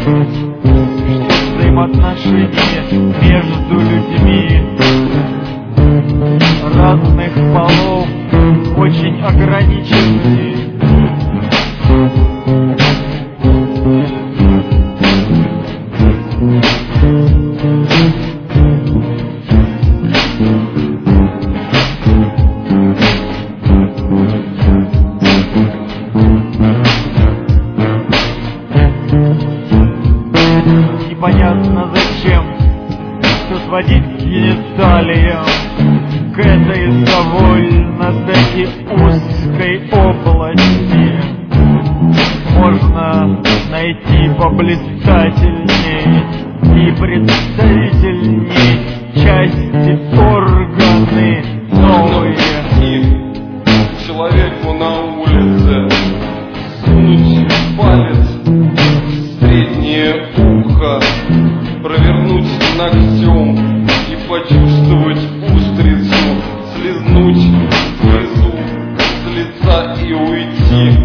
что взаимоотношения между людьми разных полов очень ограничены. Непонятно зачем все сводить к гениталиям, к этой довольно-таки узкой области. Можно найти поблистательней и представительней части, органы новые. Человеку на улице сунуть палец в среднее ухо, провернуть ногтем и почувствовать устрицу, слизнуть слезу с лица и уйти.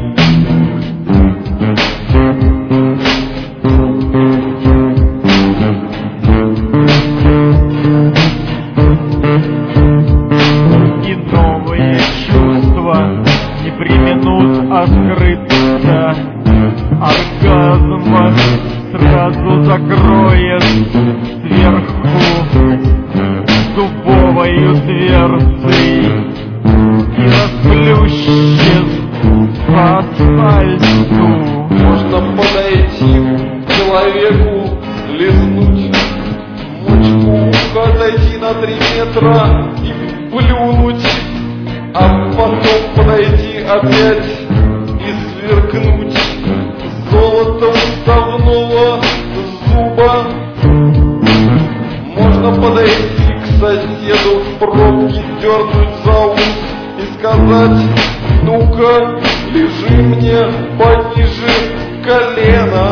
И новые чувства не преминут открыться. Оргазм вас сразу закроет сверху дубовою дверцей и расплющит по асфальту. Можно подойти к человеку, лизнуть мочку уха, отойти на 3 метра и плюнуть, а потом подойти опять и сверкнуть золотом вставного зуба. Можно подойти к соседу в пробке, дернуть за ус и сказать: ну-ка, лежи мне пониже колена.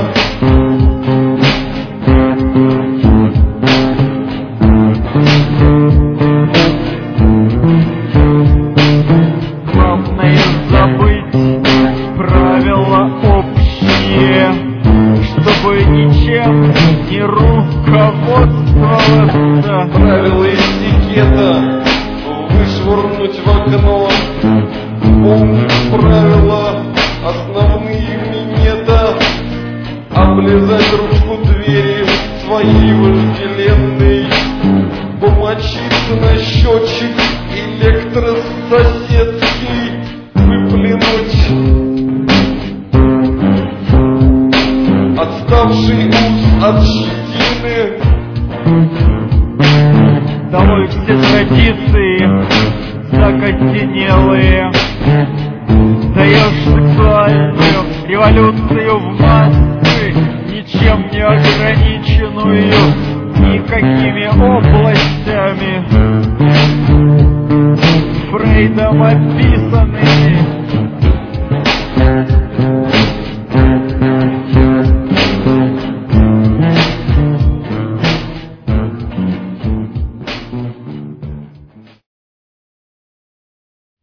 Главное забыть правила общие, чтобы ничем не руководствоваться. Правила этикета вышвырнуть в окно. Помни правила основные минета: облизать ручку двери своей вожделенной, помочиться на счетчик электрососедский, выплюнуть отставший ус от щетины. Долой все традиции закостенелые. Даешь сексуальную революцию в массы, ничем не ограниченную никакими областями, Фрейдом описанными.